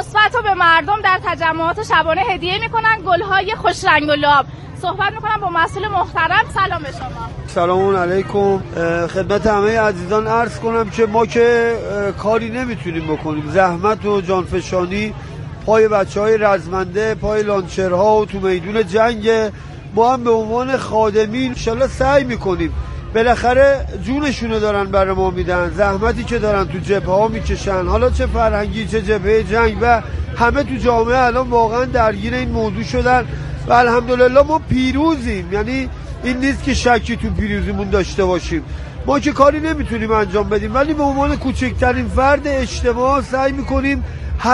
مثبت رو به مردم در تجمعات شبانه هدیه میکنن، گل‌های خوش رنگ و لعاب. صحبت میکنم با مسئول محترم. سلام به شما. سلام علیکم. خدمت همه عزیزان عرض کنم که ما که کاری نمیتونیم بکنیم، زحمت و جانفشانی پای بچهای رزمنده، پای لانچرها و تو میدون جنگ، ما هم به عنوان خادمین انشالله سعی میکنیم. بالاخره جونشونو دارن برای ما میدن، زحمتی که دارن تو جبهه ها میکشن، حالا چه فرهنگی چه جبهه جنگ، و همه تو جامعه الان واقعا درگیر این موضوع شدن و الحمدلله ما پیروزیم. یعنی این نیست که شکی تو پیروزیمون داشته باشیم. ما که کاری نمیتونیم انجام بدیم، ولی به عنوان کوچکترین فرد اجتماع سعی میکنیم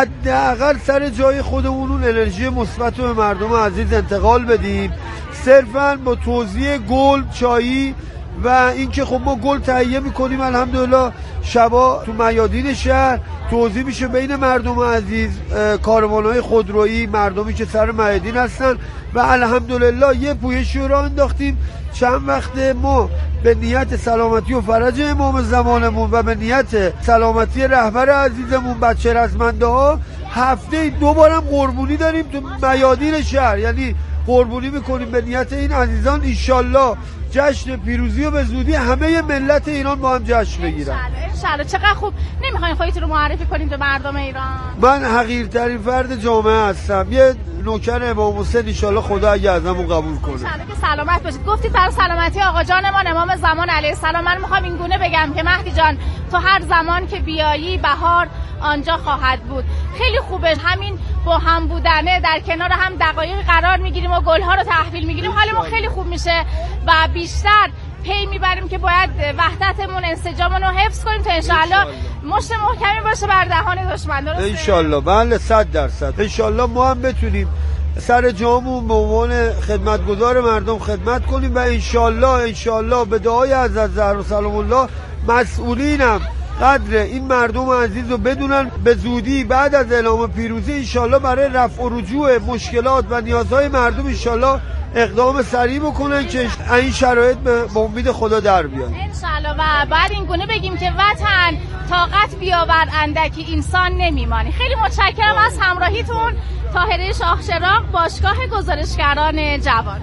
حداقل سر جای خودمون اون انرژی مثبت رو به مردم عزیز انتقال بدیم، صرفاً با توزیع گل، چایی و اینکه خب ما گل تهیه میکنیم. الحمدلله شبا تو میادین شهر توزیع میشه بین مردم عزیز، کاروانهای خودرویی، مردمی که سر میادین هستن و الحمدلله یه پویشی رو انداختیم. چند وقت ما به نیت سلامتی و فرج امام زمانمون و به نیت سلامتی رهبر عزیزمون بچه رزمنده ها هفته 2 بارم قربونی داریم تو میادین شهر. یعنی قربونی میکنیم به نیت این عزیزان. انشالله جشن پیروزی و به زودی همه ملت ایران با هم جشن بگیرن. انشالله. چقدر خوب. نمیخواین خودتون رو معرفی کنید به مردم ایران؟ من حقیرترین فرد جامعه هستم، یه نوکر امام حسین. انشالله خدا اگه ازمون قبول کنه. انشالله که سلامت باشید. گفتید برای سلامتی آقا جانمان امام زمان علیه السلام. من میخوام این گونه بگم که مهدی جان تو هر زمان که بیایی بهار آنجا خواهد بود. خیلی خوبه همین با هم بودنه، در کنار هم دقایق قرار میگیریم و گلها رو تحویل میگیریم، حالمون خیلی خوب میشه و بیشتر پی میبریم که باید وحدتمون، انسجاممون رو حفظ کنیم تا انشالله مشت محکمی باشه بر دهان دشمن. درسته؟ انشالله. بله 100%. انشالله ما هم بتونیم سر جامون به عنوان خدمتگزار مردم خدمت کنیم و انشالله به دعای حضرت زهرا سلام الله مسئولینم قدر این مردم عزیز رو بدونن به زودی بعد از اعلام پیروزی انشالله برای رفع و رجوع مشکلات و نیازهای مردم انشالله اقدام سریع بکنن که این شرایط به امید خدا در بیاد انشالله. و بعد این گونه بگیم که وطن طاقت بیاور اندکی انسان نمیمانی. خیلی متشکرم از همراهیتون. طاهره شاهچراغ، باشگاه گزارشگران جوان.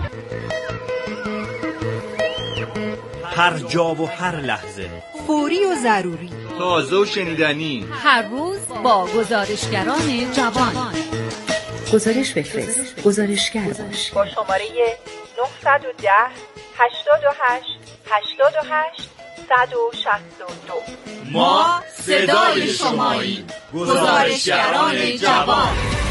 هر جا و هر لحظه، فوری و ضروری، تازه و شنیدنی، هر روز با گزارشگران جوان. گزارش بفرست، گزارشگر باش. با شماره 910 88 88 162. ما صدای شماییم. گزارشگران جوان.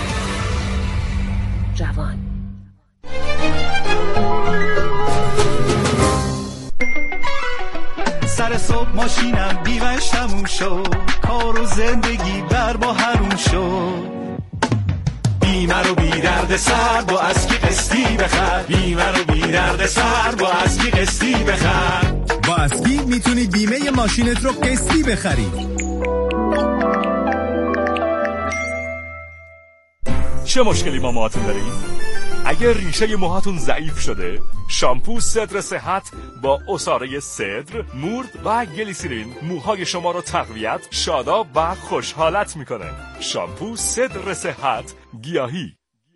سر صبح ماشینم بیمش تموم شد، کار و زندگی بر با هرون شد. بیمه رو بی درد سر با اسکی قسطی بخر، بیمه رو بی درد سر با اسکی قسطی بخر. با اسکی میتونی بیمه ماشینت رو قسطی بخری. چه مشکلی با موهاتون دارین؟ اگر ریشه موهاتون ضعیف شده، شامپو صدر صحت با عصاره صدر، مورد و گلیسرین موهای شما رو تقویت، شاداب و خوشحالت میکنه. شامپو صدر صحت گیاهی.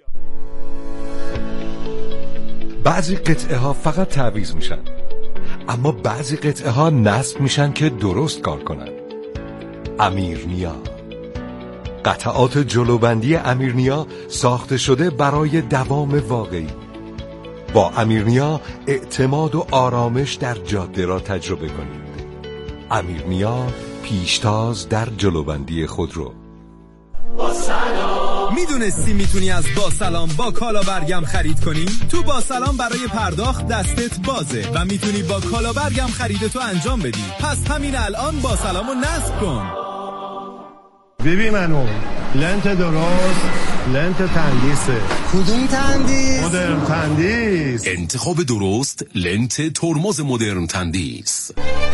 بعضی قطعه ها فقط تعویض میشن، اما بعضی قطعه ها نصب میشن که درست کار کنن. امیرنیا، قطعات جلوبندی امیرنیا ساخته شده برای دوام واقعی. با امیرنیا اعتماد و آرامش در جاده را تجربه کنید. امیرنیا، پیشتاز در جلوبندی خودرو. با سلام. میدونستی میتونی از با سلام با کالا برگم خرید کنی؟ تو با سلام برای پرداخت دستت بازه و میتونی با کالا برگم خریدتو انجام بدی. پس همین الان با سلامو نصب کن. ببین منو لنت درست، لنت تندیسه. کدوم تندیس؟ مدرن تندیس. انتخاب درست، لنت ترمز مدرن تندیس.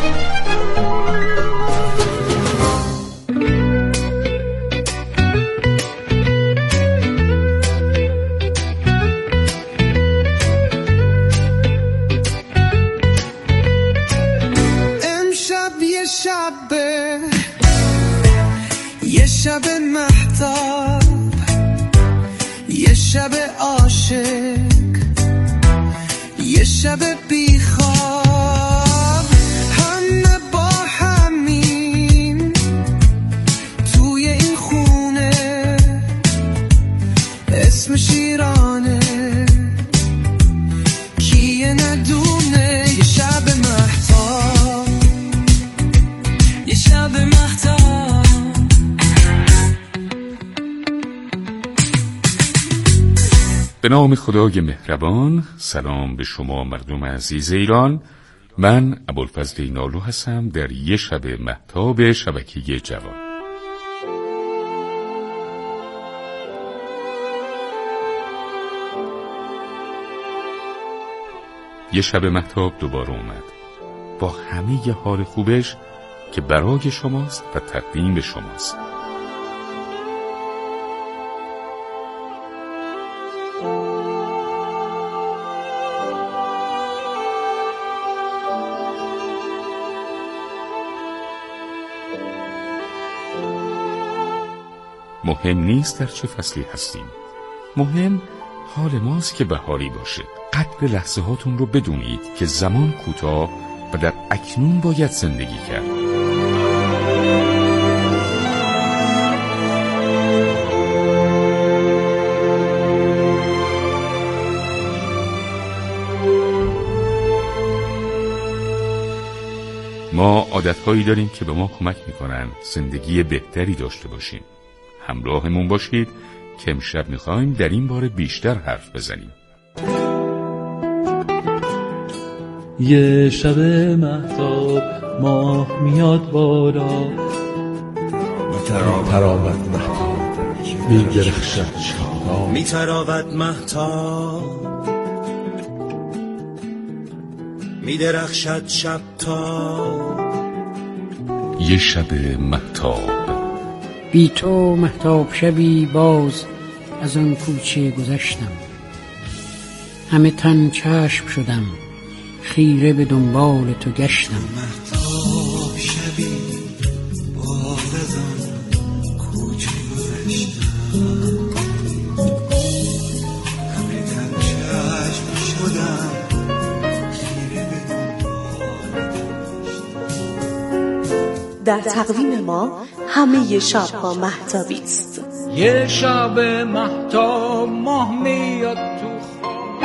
امشب یه شب مهتاب شب بیخواب همه با همیم توی این خونه، اسم شیرانه کیه ندونه. یه شب مهتاب، یه شب مهتاب. به نام خدای مهربان. سلام به شما مردم عزیز ایران. من ابوالفضل اینالو هستم در یه شب مهتاب شبکه جوان. یه شب مهتاب دوباره اومد با همه ی حال خوبش که برای شماست و تقدیم به شماست. مهم نیست در چه فصلی هستیم، مهم حال ماست که بهاری باشه. قدر لحظه هاتون رو بدونید که زمان کوتاه و در اکنون باید زندگی کرد. ما عادتهایی داریم که به ما کمک میکنن زندگی بهتری داشته باشیم. همراهمون باشید که امشب میخوایم در این باره بیشتر حرف بزنیم. یه شب مهتاب ماه میاد بالا، میتراود مهتاب میدرخشد شب، میتراود مهتاب میدرخشد شب تا. یه شب مهتاب. بی تو مهتاب شبی باز از آن کوچه گذشتم، همه تن چشم شدم خیره به دنبال تو گشتم. مهتاب شبی باز از آن کوچه گذشتم، همه تن چشم شدم خیره به دنبال تو. در تقویم ما همه شب‌ها مهتابی است. یه شب مهتاب ماه میاد تو خواب،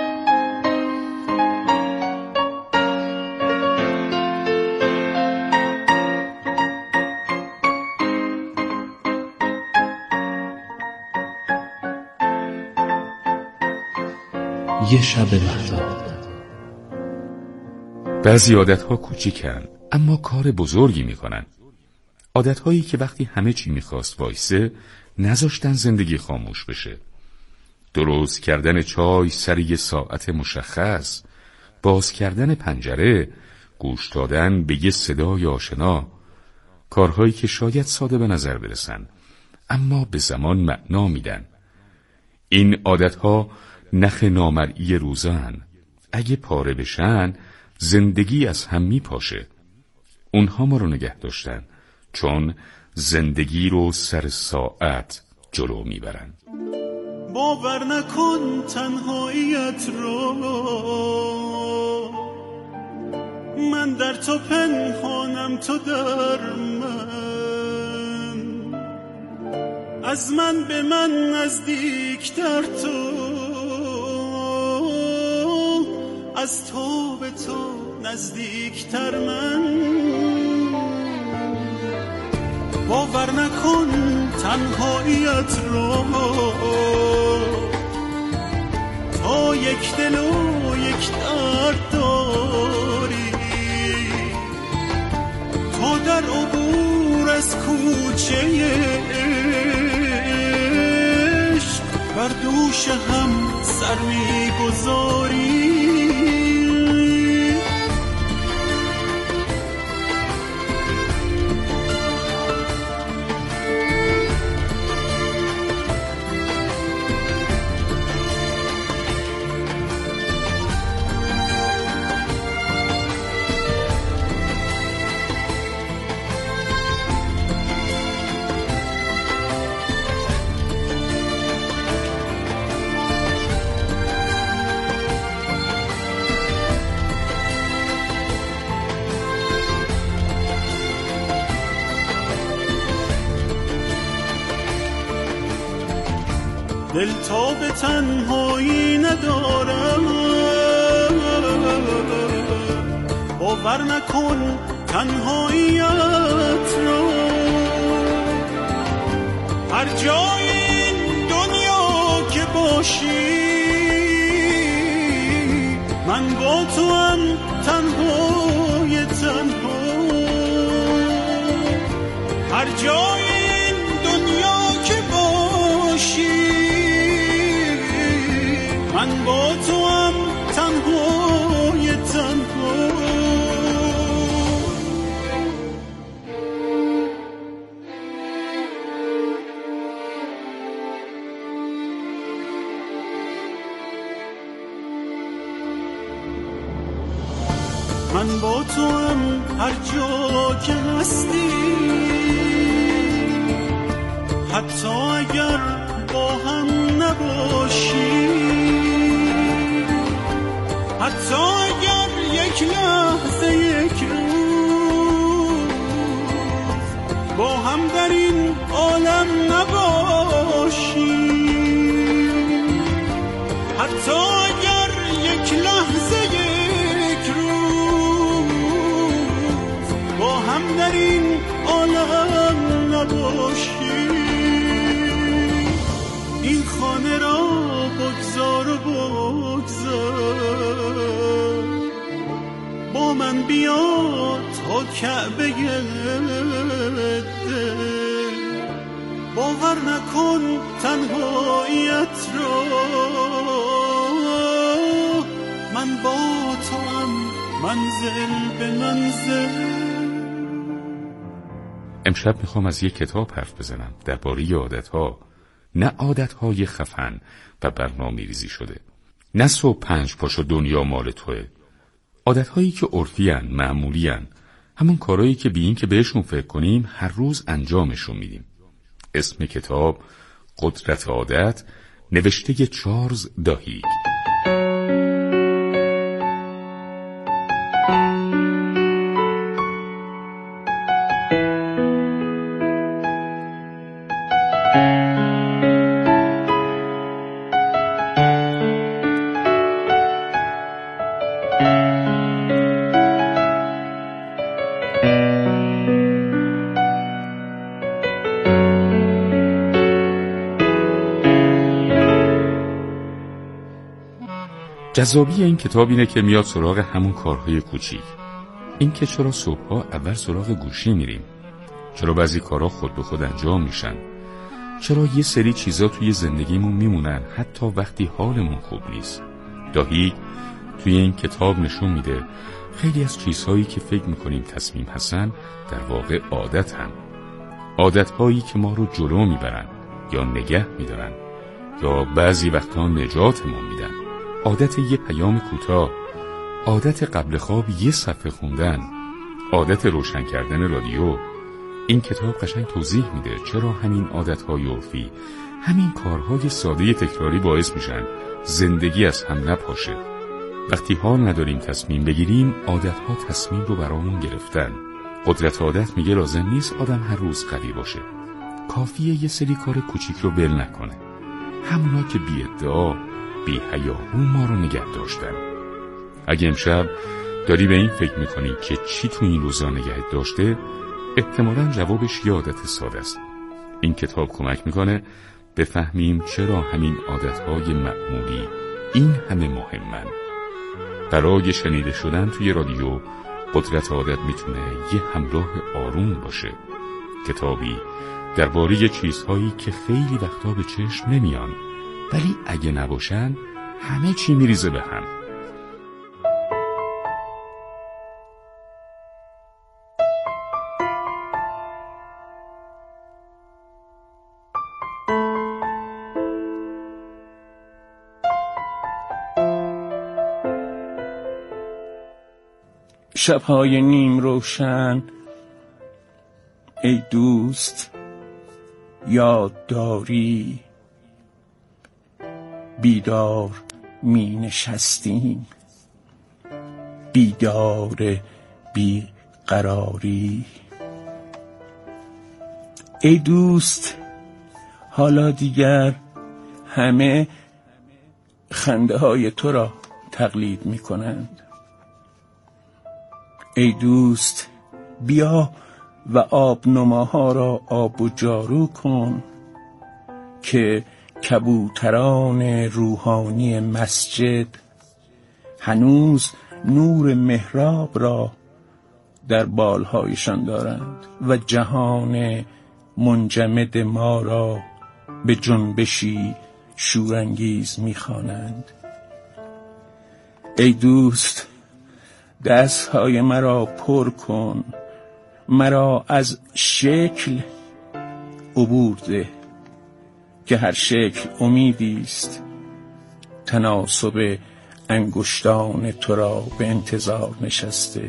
یه شب مهتاب. بعضی عادتها کوچیکن اما کار بزرگی میکنن. عادتهایی که وقتی همه چی میخواست وایسه نذاشتن زندگی خاموش بشه. درست کردن چای سر یه ساعت مشخص، باز کردن پنجره، گوش دادن به یه صدای آشنا. کارهایی که شاید ساده به نظر برسن اما به زمان معنا میدن. این عادتها نخ نامرئی روزن. اگه پاره بشن زندگی از هم میپاشه. اونها ما رو نگه داشتن چون زندگی رو سر ساعت جلو میبرن. باور نکن تنهاییت رو، من در تو پنهانم تو در من، از من به من نزدیکتر تو، از تو به تو نزدیکتر من. باور نکن تنهاییت رو، تا یک دل و یک درد داری، تا در عبور از کوچه عشق بر دوش هم سر می‌گذاری. دل تا به تنهایی ندارم، باور نکن تنهاییت را. هر جای این دنیا که باشی من با تو هم تنهای تنها. هر جای این دنیا که باشی من با تو هم تنهای تنها. من با تو هم هر جا که هستی، حتی اگر با هم نباشی، حتی اگر یک لحظه یک روز با هم در این عالم نباشی، حتی اگر یک لحظه با هم در این عالم نباشی. این خانه را بگذار و بگذار، با من بیا تا کعبه دل. باور نکن تنهاییت را، من با تو هم منزل به منزل. امشب میخوام از یک کتاب حرف بزنم درباره عادتها، نه عادتهای خفن و برنامه‌ریزی شده، نه صبح 5 پاشو دنیا مال توه. عادتهایی که عرفی‌ان، معمولی‌ان، همون کارهایی که بی این که بهشون فکر کنیم هر روز انجامشون میدیم. اسم کتاب قدرت عادت، نوشته چارلز داهیگ. جذابی این کتاب اینه که میاد سراغ همون کارهای کوچیک. این که چرا صبحها اول سراغ گوشی میریم، چرا بعضی کارها خود به خود انجام میشن، چرا یه سری چیزا توی زندگیمون میمونن حتی وقتی حالمون خوب نیست. داهیگ توی این کتاب نشون میده خیلی از چیزهایی که فکر میکنیم تصمیم هستن در واقع عادت هم. عادتهایی که ما رو جلو میبرن یا نگه میدارن یا بعضی وقتا نجاتمون میدن. عادت یه پیام کوتاه، عادت قبل خواب یه صفحه خوندن، عادت روشن کردن رادیو. این کتاب قشنگ توضیح میده چرا همین عادتهای عرفی، همین کارهای ساده تکراری باعث میشن زندگی از هم نپاشه. وقتی حال نداریم تصمیم بگیریم، عادتها تصمیم رو برامون گرفتن. قدرت عادت میگه لازم نیست آدم هر روز قوی باشه، کافیه یه سری کار کوچیک رو ول نکنه، همونا که بی ادعا بی حیاهو ما رو نگه داشتن. اگه امشب داری به این فکر میکنی که چی تو این روزا نگه داشته، احتمالاً جوابش یه عادت ساده است. این کتاب کمک میکنه بفهمیم چرا همین عادتهای معمولی این همه مهمن. برای شنیده شدن توی رادیو، قدرت عادت میتونه یه همراه آروم باشه. کتابی درباره چیزهایی که خیلی وقتا به چشم نمیان، ولی اگه نباشن همه چی میریزه به هم. شب‌های نیم روشن ای دوست یاد داری، بیدار می نشستیم، بیدار بی قراری. ای دوست حالا دیگر همه خنده های تو را تقلید می کنند. ای دوست بیا و آبنماها را آب و جارو کن که کبوتران روحانی مسجد هنوز نور محراب را در بالهایشان دارند و جهان منجمد ما را به جنبشی شورانگیز می‌خوانند. ای دوست دستهای مرا پر کن، مرا از شکل عبور ده که هر شکل امیدی است. تناسب انگشتان تو را به انتظار نشسته.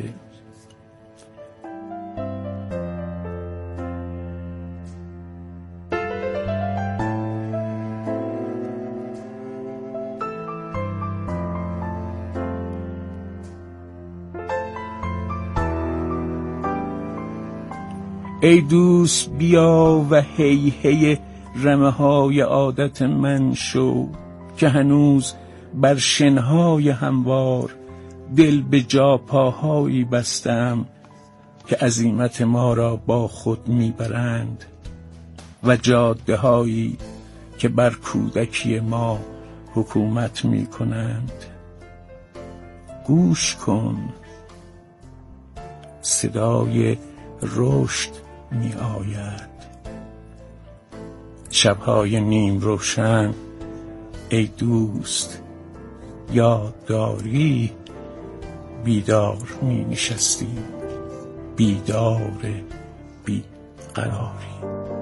ای دوست بیا و هی هی رمه های عادت من شو که هنوز بر شنهای هموار دل به جا پاهایی بستم که عزیمت ما را با خود میبرند و جاده هایی که بر کودکی ما حکومت میکنند. گوش کن، صدای رشد می آید. شبهای نیم روشن ای دوست یاد داری بیدار می نشستی، بیدار بی قراری.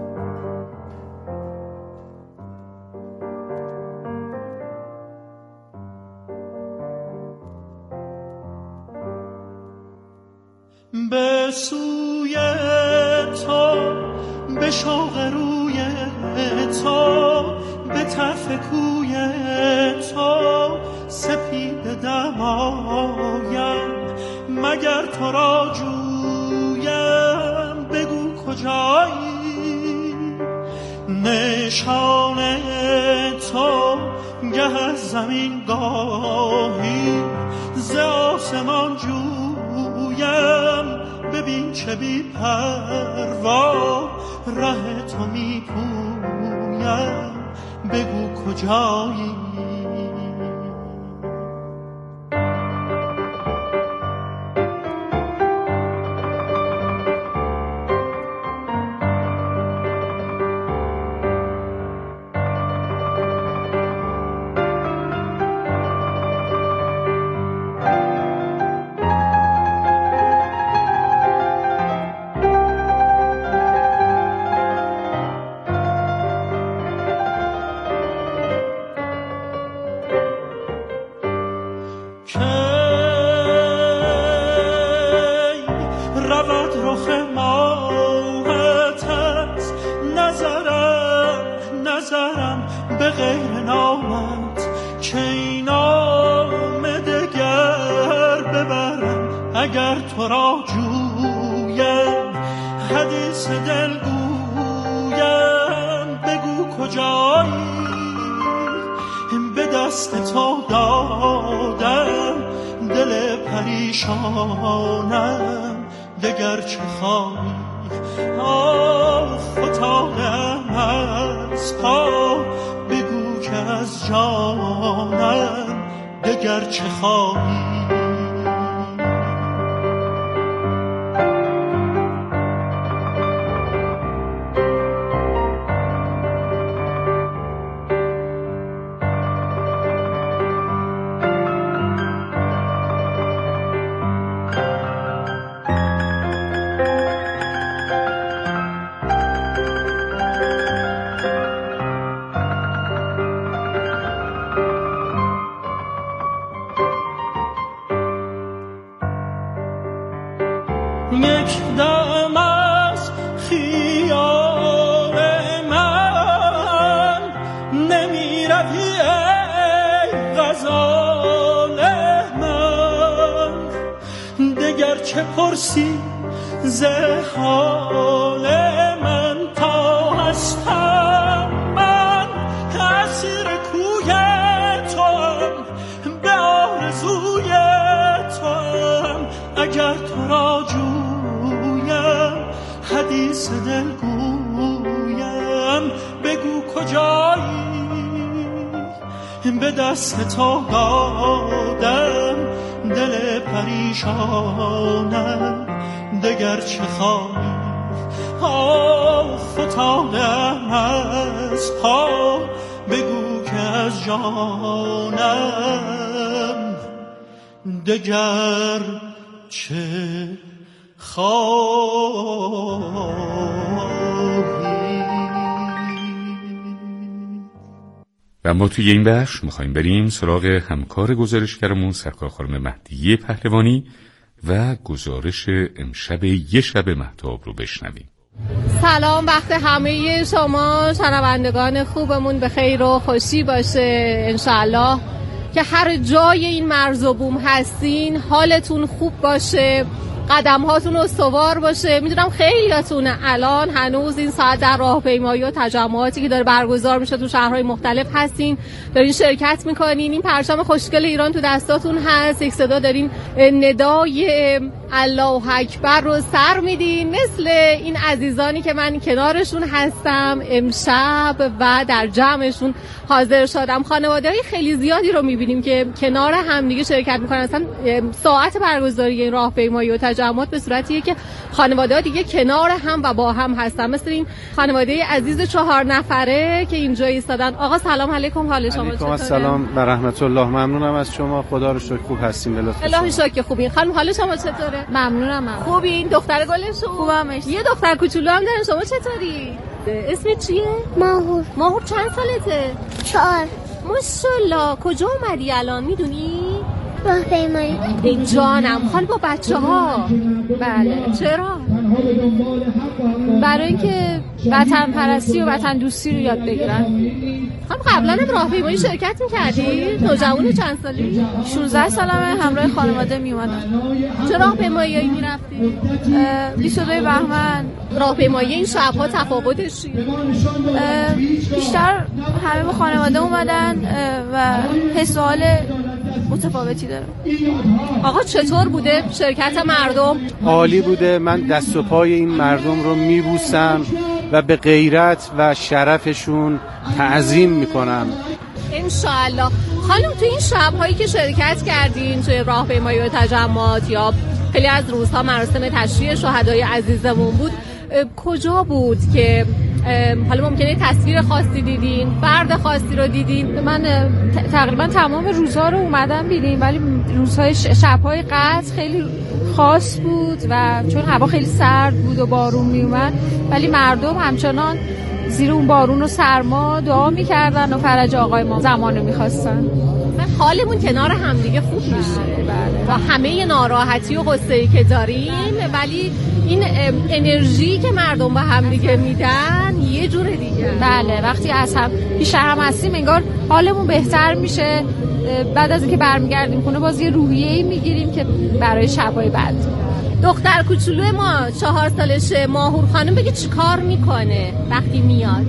به سوی تو، به شوق روی تو، به طرف کوی تو سپید دمایم. مگر تو را جویم بگو کجایی؟ نشان تو گه از زمین گاهی ز آسمان جویم. ببین چه بی پروا ره تو می پویم، بگو کجایی؟ دگر چه خواهی؟ فتادم از پا، بگو که از جانم دگر چه خواهی؟ چه پرسی ز حال من تا هستم من اسیر به دست تو دادم دل پریشانم دگر چه خواهی فتادم از پا بگو که از جانم دگر چه و ما توی این بخش میخوایم بریم سراغ همکار گزارشگرمون سرکار خانم مهدیه پهلوانی و گزارش امشب یه شب مهتاب رو بشنویم. سلام، وقت همه شما شنوندگان خوبمون به خیر و خوشی باشه انشالله، که هر جای این مرز و بوم هستین حالتون خوب باشه، قدم هاتون استوار باشه. میدونم خیلیاتون الان هنوز این ساعت در راهپیمایی و تجمعاتی که داره برگزار میشه تو شهرهای مختلف هستین، دارین شرکت میکنین، این پرچم خوشگل ایران تو دستاتون هست، یک صدا دارین ندای الله اکبر رو سر میدین، مثل این عزیزانی که من کنارشون هستم امشب و در جمعشون حاضر شدم. خانواده‌های خیلی زیادی رو میبینیم که کنار همدیگه شرکت میکنن. اصلا ساعت برگزاری این راهپیمایی و تجمعات به صورتیه که خانواده‌ها دیگه کنار هم و با هم هستن، مثل این خانواده عزیز 4 نفره که اینجا ایستادن. آقا سلام علیکم، حال شما چطوره؟ سلام و رحمت الله. ممنونم از شما، خدا رو شکر خوب هستیم. به لطف الله شکر خوبین. خانم حال شما چطوره؟ ممنونم. خوبین؟ دختر گلشون؟ خوبمش. یه دختر کوچولو هم دارن. شما چطوری؟ اسمت چیه؟ ماهور. ماهور چند سالته؟ 4. ماشاءالله. کجا اومدی الان میدونی؟ راهپیمایی. ای جانم، حال با بچه‌ها؟ بله. چرا؟ برای اینکه وطن پرستی و وطن دوستی رو یاد بگیرن. خانم قبلا هم راهپیمایی شرکت می‌کردی؟ نوجوان چند سالی؟ 16 سالمه، همراه خانواده میومدن. چه راهپیمایی می‌رفتی؟ 22 بهمن. راهپیمایی این شب‌ها تفاوتش چیه؟ بیشتر همه با خانواده اومدن و حس و حال متفاوتی داره. آقا چطور بوده شرکت مردم؟ عالی بوده. من دست و پای این مردم رو میبوسم و به غیرت و شرفشون تعظیم میکنم. انشالله. خانم تو این شب‌هایی که شرکت کردین توی راهپیمایی و تجمعات یا خیلی از روزها مراسم تشییع شهدای عزیزمون بود، کجا بود که حالا ممکنه تصویر خاصی دیدین، فرد خاصی رو دیدین؟ من تقریبا تمام روزها رو اومدم بیدیم، ولی روزهای شب‌های قدر خیلی خاص بود و چون هوا خیلی سرد بود و بارون می اومد، ولی مردم همچنان زیر اون بارون و سرما دعا می‌کردن و فرج آقای ما زمانو می‌خواستن. حالمون کنار همدیگه خوب میشه و همه ناراحتی و غصه‌ای که داریم، ولی این انرژی که مردم به همدیگه میدن یه جور دیگه. بله، وقتی از هم پیش هم هستیم انگار حالمون بهتر میشه. بعد از اینکه برمیگردیم خونه باز یه روحیه‌ای میگیریم که برای شبای بعد. دختر کوچولو ما 4 سالشه ماهور خانم بگه چی کار میکنه وقتی میاد؟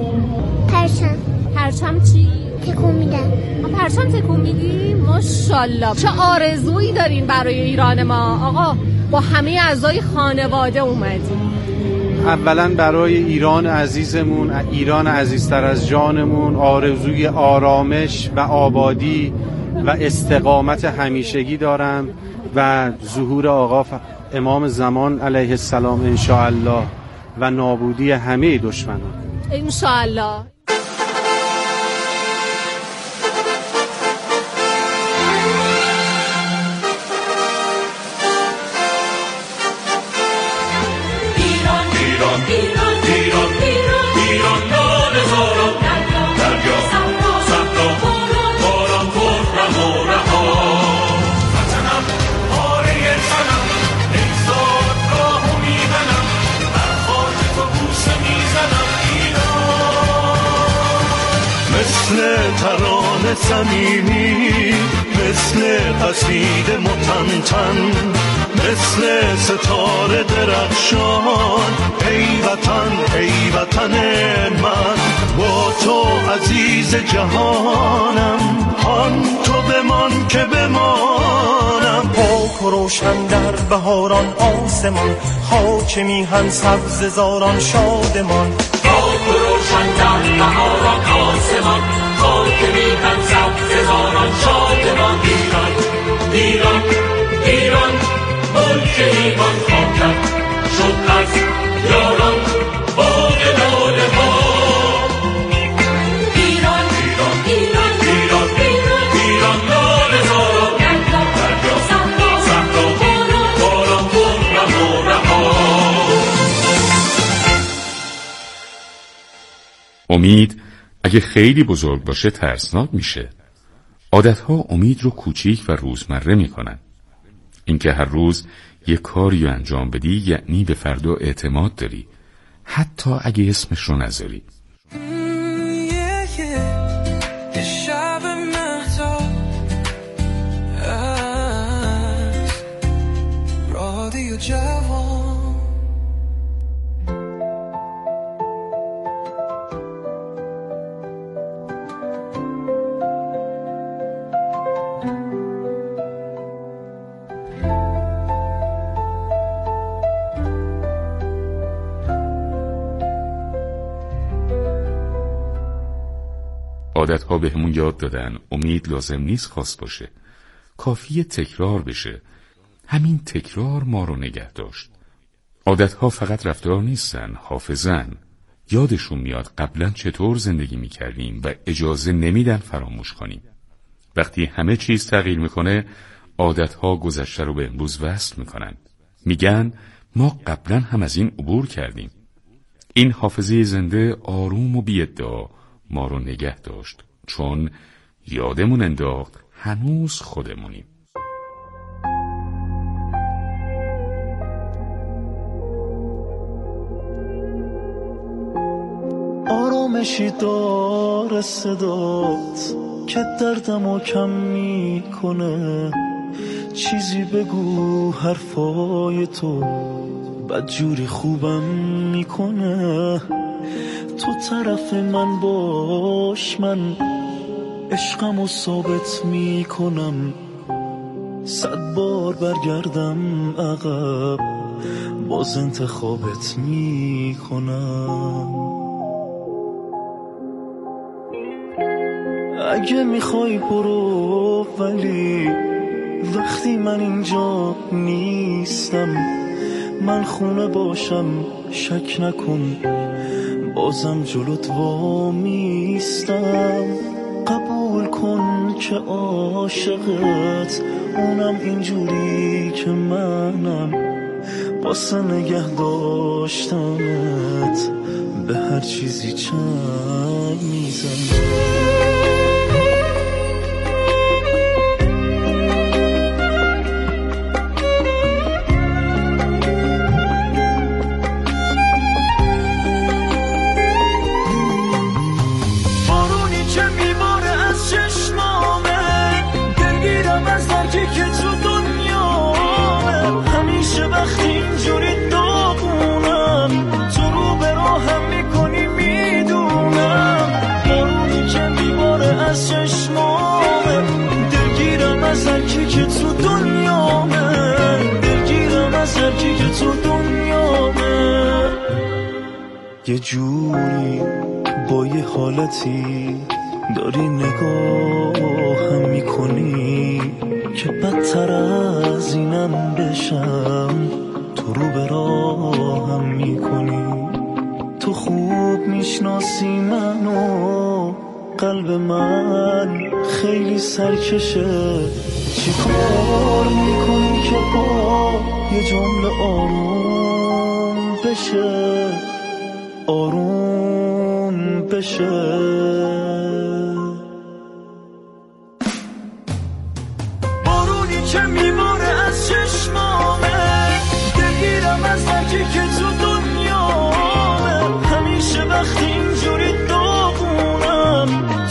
پرچم چی؟ تکون میدن. پرچم تکون میدی؟ ماشاءالله. چه آرزویی دارین برای ایران ما؟ آقا با همه اعضای خانواده اومدیم. اولا برای ایران عزیزمون، ایران عزیزتر از جانمون، آرزوی آرامش و آبادی و استقامت همیشگی دارم و ظهور آقا امام زمان علیه السلام انشاءالله و نابودی همه دشمنان انشاءالله. ترانه صمیمی، مثل قصیده متنتن، مثل ستاره درخشان. ای وطن ای وطن من، با تو عزیز جهانم، آن تو بمان که بمانم. پاک و روشن در بهاران آسمان، خاک میهن سبز زاران شادمان. پاک و روشن در بهاران آسمان، خاک میهن سبز امید اگه خیلی بزرگ باشه ترسناک میشه. عادتها امید رو کوچیک و روزمره میکنن. اینکه هر روز یه کاری انجام بدی یعنی به فردا اعتماد داری، حتی اگه اسمش رو نذاری. عادتها به همون یاد دادن امید لازم نیست خاص باشه، کافیه تکرار بشه. همین تکرار ما رو نگه داشت. عادتها فقط رفتار نیستن، حافظن. یادشون میاد قبلا چطور زندگی میکردیم و اجازه نمیدن فراموش کنیم. وقتی همه چیز تغییر میکنه، عادتها گذشته رو به امروز وصل میکنن. میگن ما قبلا هم از این عبور کردیم. این حافظه زنده آروم و بی‌ادعا ما رو نگه داشت، چون یادمون انداخت هنوز خودمونیم. آرامشی داره صدات که دردمو کم میکنه. چیزی بگو حرفای تو بدجوری خوبم میکنه. تو طرف من باش، من عشقمو ثابت میکنم. 100 بار برگردم عقب باز انتخابت میکنم. اگه میخوای برو، ولی وقتی من اینجا نیستم، من خونه باشم شک نکن بازم جلوت وامیستم. قبول کن که عاشقت، اونم اینجوری که منم. واسه نگه داشتنت به هر چیزی چنگ میزنم. یه جوری با یه حالتی داری نگاهم میکنی که بدتر از اینم بشم تو رو به راهم میکنی. تو خوب میشناسی منو، قلب من خیلی سرکشه. چی کار میکنی که با یه جمله آروم بشه، آروم بشه؟